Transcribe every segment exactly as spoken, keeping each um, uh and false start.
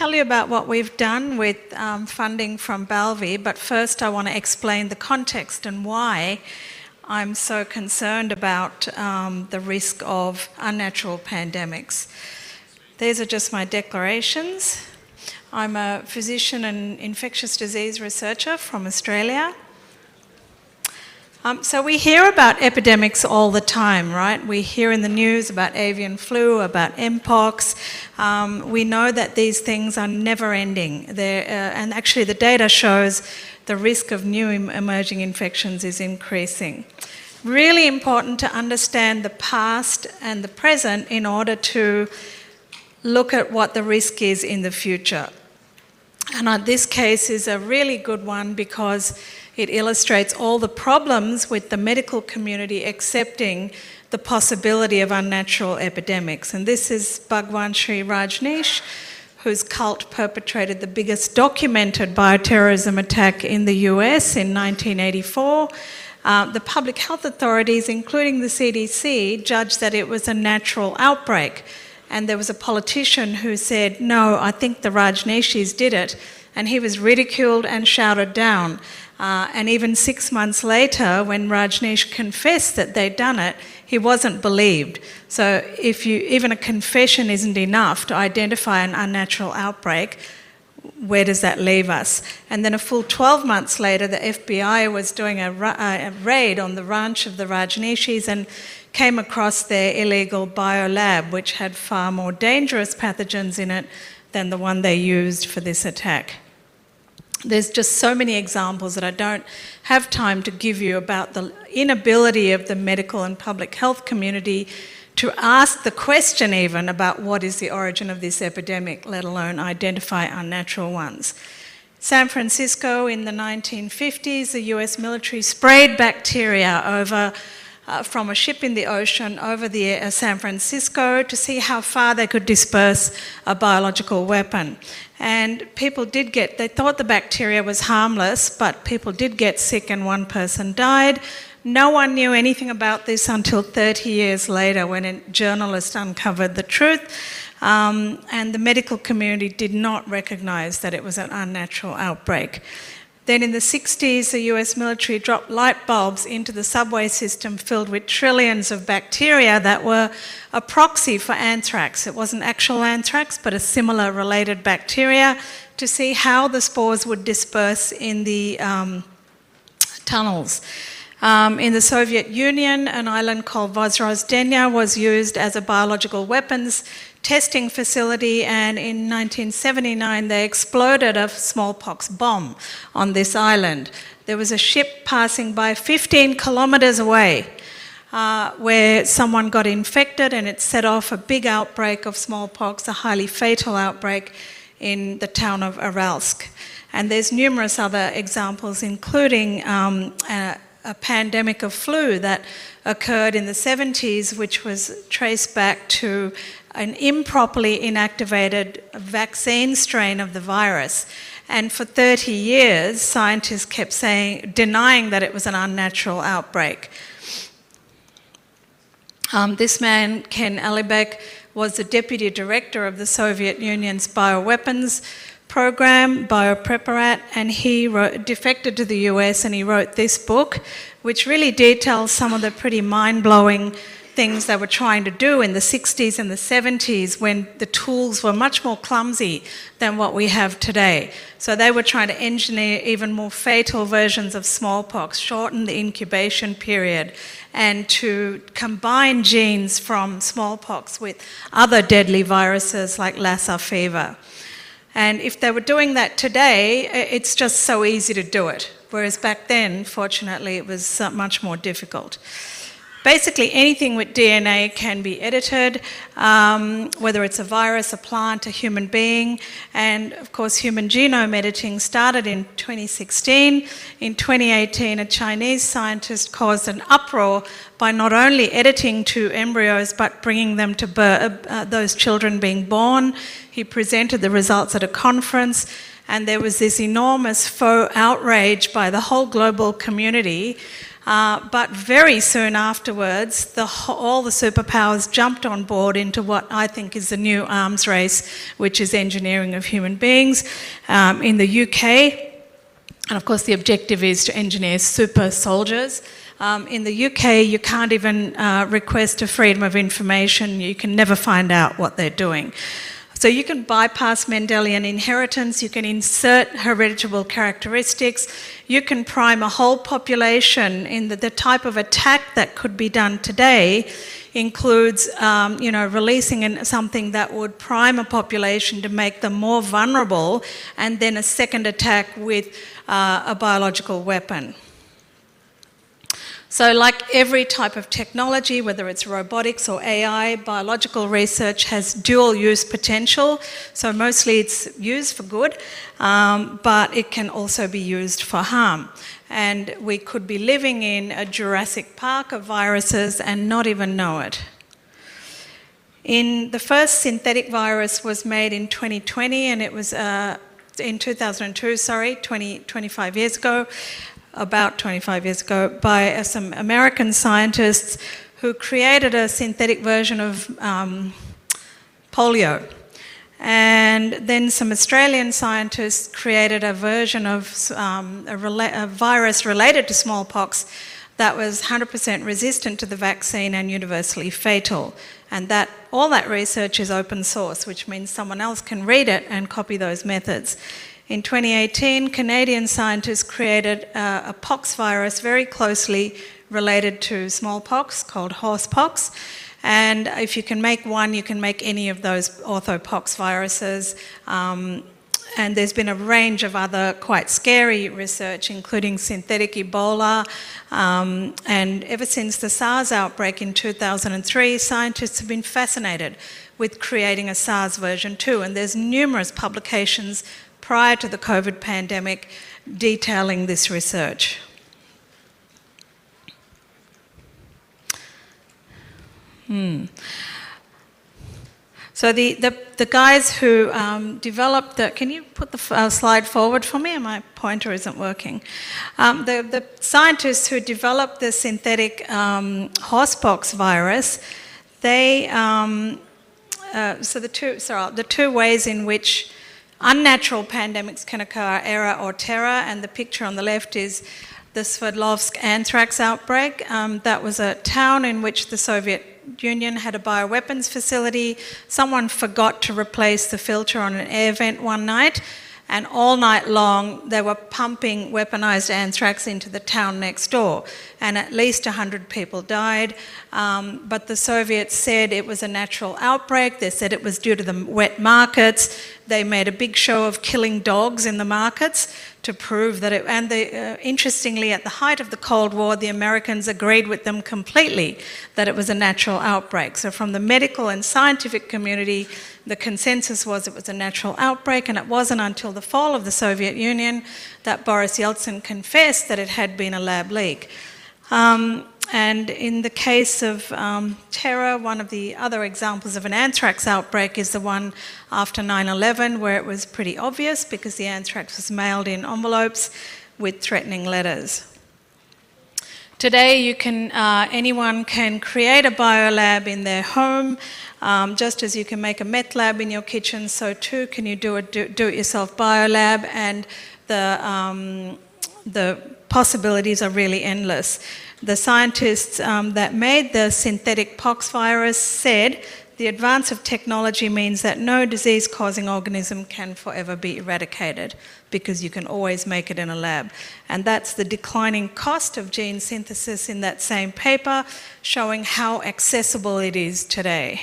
tell you about what we've done with um, funding from Balvi, but first I want to explain the context and why I'm so concerned about um, the risk of unnatural pandemics. These are just my declarations. I'm a physician and infectious disease researcher from Australia. Um, so we hear about epidemics all the time, right? We hear in the news about avian flu, about mpox. Um, we know that these things are never ending. They're, uh, and actually the data shows the risk of new emerging infections is increasing. Really important to understand the past and the present in order to look at what the risk is in the future. And uh, this case is a really good one because it illustrates all the problems with the medical community accepting the possibility of unnatural epidemics. And this is Bhagwan Shree Rajneesh, whose cult perpetrated the biggest documented bioterrorism attack in the U S in nineteen eighty-four. Uh, the public health authorities, including the C D C, judged that it was a natural outbreak. And there was a politician who said, no, I think the Rajneeshis did it. And he was ridiculed and shouted down. Uh, and even six months later, when Rajneesh confessed that they'd done it, he wasn't believed. So if you, even a confession isn't enough to identify an unnatural outbreak, where does that leave us? And then a full twelve months later, the F B I was doing a, a raid on the ranch of the Rajneeshis and came across their illegal biolab, which had far more dangerous pathogens in it than the one they used for this attack. There's just so many examples that I don't have time to give you about the inability of the medical and public health community to ask the question even about what is the origin of this epidemic, let alone identify unnatural ones. San Francisco in the nineteen fifties, the U S military sprayed bacteria over uh, from a ship in the ocean over the uh, San Francisco to see how far they could disperse a biological weapon. And people did get, they thought the bacteria was harmless, but people did get sick and one person died. No one knew anything about this until thirty years later when a journalist uncovered the truth. Um, and the medical community did not recognise that it was an unnatural outbreak. Then in the sixties, the U S military dropped light bulbs into the subway system filled with trillions of bacteria that were a proxy for anthrax. It wasn't actual anthrax, but a similar related bacteria to see how the spores would disperse in the um, tunnels. Um, in the Soviet Union, an island called Vozrozdenia was used as a biological weapons testing facility, and in nineteen seventy-nine they exploded a smallpox bomb on this island. There was a ship passing by fifteen kilometres away uh, where someone got infected, and it set off a big outbreak of smallpox, a highly fatal outbreak in the town of Aralsk. And there's numerous other examples, including um, a, a pandemic of flu that occurred in the seventies, which was traced back to an improperly inactivated vaccine strain of the virus. And for thirty years, scientists kept saying, denying that it was an unnatural outbreak. Um, this man, Ken Alibek, was the deputy director of the Soviet Union's bioweapons program, Biopreparat, and he wrote, defected to the U S and he wrote this book, which really details some of the pretty mind-blowing things they were trying to do in the sixties and the seventies when the tools were much more clumsy than what we have today. So they were trying to engineer even more fatal versions of smallpox, shorten the incubation period, and to combine genes from smallpox with other deadly viruses like Lassa fever. And if they were doing that today, it's just so easy to do it. Whereas back then, fortunately, it was much more difficult. Basically, anything with D N A can be edited, um, whether it's a virus, a plant, a human being. And of course, human genome editing started in twenty sixteen. In twenty eighteen, a Chinese scientist caused an uproar by not only editing two embryos, but bringing them to birth, uh, those children being born. He presented the results at a conference, and there was this enormous faux outrage by the whole global community. Uh, but very soon afterwards, the, all the superpowers jumped on board into what I think is the new arms race, which is engineering of human beings. Um, in the U K, and of course the objective is to engineer super soldiers. Um, in the U K, you can't even uh, request a freedom of information. You can never find out what they're doing. So you can bypass Mendelian inheritance, you can insert heritable characteristics, you can prime a whole population. In the, the type of attack that could be done today includes, um, you know, releasing in something that would prime a population to make them more vulnerable, and then a second attack with uh, a biological weapon. So like every type of technology, whether it's robotics or A I, biological research has dual use potential. So mostly it's used for good, um, but it can also be used for harm. And we could be living in a Jurassic Park of viruses and not even know it. In the first synthetic virus was made in twenty twenty, and it was uh, in two thousand two, sorry, twenty, twenty-five years ago. About twenty-five years ago, by uh, some American scientists who created a synthetic version of um, polio. And then some Australian scientists created a version of um, a, rela a virus related to smallpox that was one hundred percent resistant to the vaccine and universally fatal. And that all that research is open source, which means someone else can read it and copy those methods. In twenty eighteen, Canadian scientists created uh, a pox virus very closely related to smallpox called horsepox. And if you can make one, you can make any of those orthopox viruses. Um, and there's been a range of other quite scary research, including synthetic Ebola. Um, and ever since the SARS outbreak in two thousand three, scientists have been fascinated with creating a SARS version two. And there's numerous publications prior to the COVID pandemic detailing this research. Hmm. So the, the, the guys who um, developed the, can you put the uh, slide forward for me? My pointer isn't working. Um, the, the scientists who developed the synthetic um, horsepox virus, they, um, uh, so the two, sorry, the two ways in which unnatural pandemics can occur, era or terror, and the picture on the left is the Sverdlovsk anthrax outbreak. Um, that was a town in which the Soviet Union had a bioweapons facility. Someone forgot to replace the filter on an air vent one night, and all night long they were pumping weaponized anthrax into the town next door, and at least one hundred people died. Um, but the Soviets said it was a natural outbreak. They said it was due to the wet markets. They made a big show of killing dogs in the markets to prove that it, and they, uh, interestingly, at the height of the Cold War, the Americans agreed with them completely that it was a natural outbreak. So from the medical and scientific community, the consensus was it was a natural outbreak, and it wasn't until the fall of the Soviet Union that Boris Yeltsin confessed that it had been a lab leak. Um, and in the case of um, terror, one of the other examples of an anthrax outbreak is the one after nine eleven, where it was pretty obvious because the anthrax was mailed in envelopes with threatening letters. Today, you can, uh, anyone can create a biolab in their home. Um, just as you can make a meth lab in your kitchen, so too can you do a do-it-yourself biolab, and the, um, the possibilities are really endless. The scientists um, that made the synthetic pox virus said the advance of technology means that no disease-causing organism can forever be eradicated because you can always make it in a lab. And that's the declining cost of gene synthesis in that same paper, showing how accessible it is today.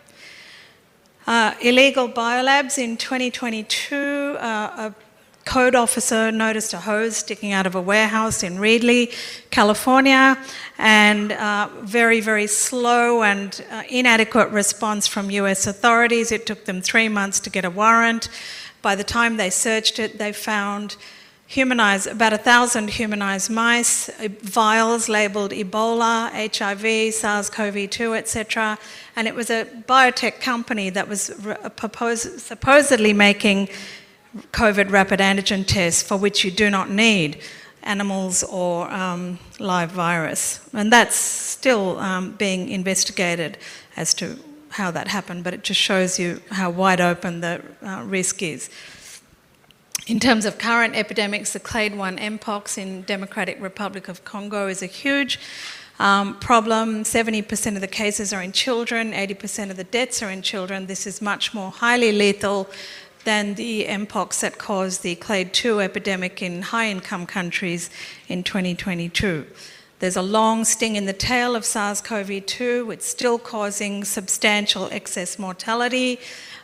Uh, illegal biolabs in twenty twenty-two, uh, a code officer noticed a hose sticking out of a warehouse in Reedley, California, and uh, very, very slow and uh, inadequate response from U S authorities. It took them three months to get a warrant. By the time they searched it, they found humanized, about a thousand humanized mice, vials labeled Ebola, H I V, SARS CoV two, et cetera. And it was a biotech company that was supposedly making COVID rapid antigen tests for which you do not need animals or um, live virus. And that's still um, being investigated as to how that happened, but it just shows you how wide open the uh, risk is. In terms of current epidemics, the clade one mpox in Democratic Republic of Congo is a huge um, problem. seventy percent of the cases are in children, eighty percent of the deaths are in children. This is much more highly lethal than the mpox that caused the clade two epidemic in high-income countries in twenty twenty-two. There's a long sting in the tail of SARS CoV two. It's still causing substantial excess mortality.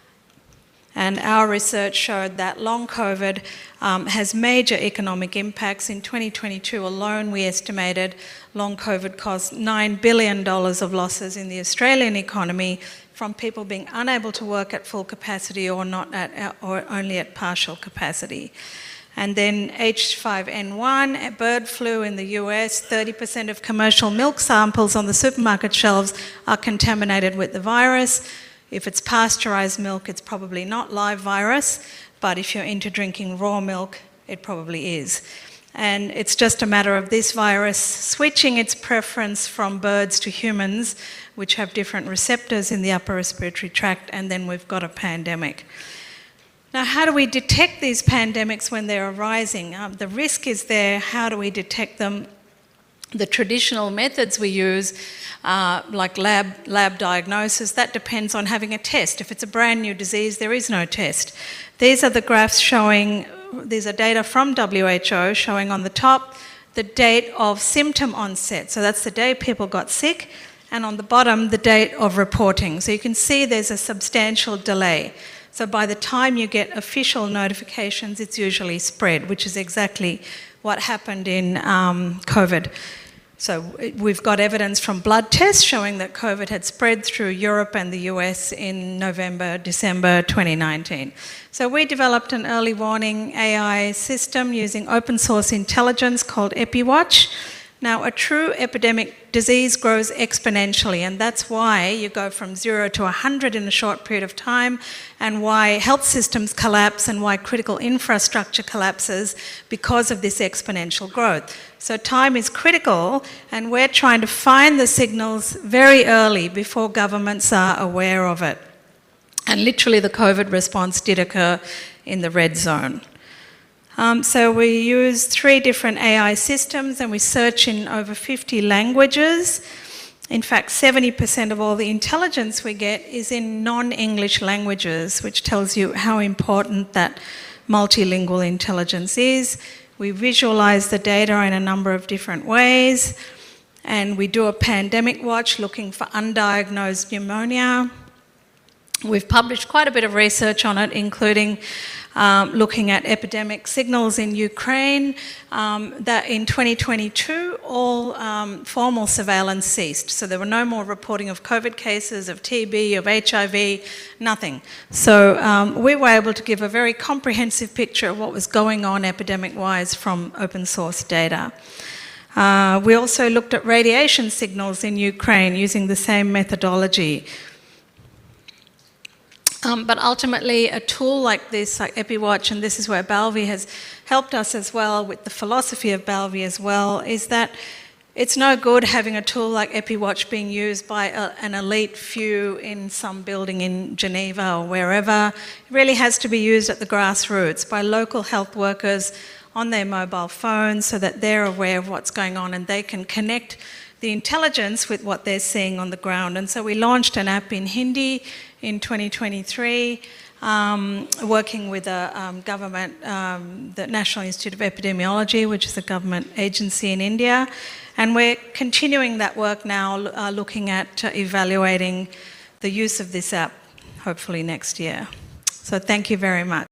And our research showed that long COVID um, has major economic impacts. In twenty twenty-two alone, we estimated long COVID cost nine billion dollars of losses in the Australian economy from people being unable to work at full capacity or not at, or only at partial capacity. And then H five N one, bird flu in the U S, thirty percent of commercial milk samples on the supermarket shelves are contaminated with the virus. If it's pasteurized milk, it's probably not live virus, but if you're into drinking raw milk, it probably is. And it's just a matter of this virus switching its preference from birds to humans, which have different receptors in the upper respiratory tract, and then we've got a pandemic. Now, how do we detect these pandemics when they're arising? Um, the risk is there. How do we detect them? The traditional methods we use, uh, like lab, lab diagnosis, that depends on having a test. If it's a brand new disease, there is no test. These are the graphs showing, these are data from W H O showing on the top the date of symptom onset. So that's the day people got sick, and on the bottom, the date of reporting. So you can see there's a substantial delay. So by the time you get official notifications, it's usually spread, which is exactly what happened in um, COVID. So we've got evidence from blood tests showing that COVID had spread through Europe and the U S in November, December twenty nineteen. So we developed an early warning A I system using open source intelligence called EpiWatch. Now, a true epidemic disease grows exponentially, and that's why you go from zero to one hundred in a short period of time, and why health systems collapse and why critical infrastructure collapses because of this exponential growth. So time is critical, and we're trying to find the signals very early before governments are aware of it. And literally the COVID response did occur in the red zone. Um, so we use three different A I systems, and we search in over fifty languages. In fact, seventy percent of all the intelligence we get is in non-English languages, which tells you how important that multilingual intelligence is. We visualize the data in a number of different ways, and we do a pandemic watch looking for undiagnosed pneumonia. We've published quite a bit of research on it, including Um, looking at epidemic signals in Ukraine, um, that in twenty twenty-two all um, formal surveillance ceased. So there were no more reporting of COVID cases, of T B, of H I V, nothing. So um, we were able to give a very comprehensive picture of what was going on epidemic-wise from open source data. Uh, we also looked at radiation signals in Ukraine using the same methodology. Um, but ultimately, a tool like this, like EpiWatch, and this is where Balvi has helped us as well with the philosophy of Balvi as well, is that it's no good having a tool like EpiWatch being used by a, an elite few in some building in Geneva or wherever. It really has to be used at the grassroots by local health workers on their mobile phones so that they're aware of what's going on and they can connect the intelligence with what they're seeing on the ground. And so we launched an app in Hindi in twenty twenty-three, um, working with a um, government, um, the National Institute of Epidemiology, which is a government agency in India. And we're continuing that work now, uh, looking at uh, evaluating the use of this app, hopefully next year. So thank you very much.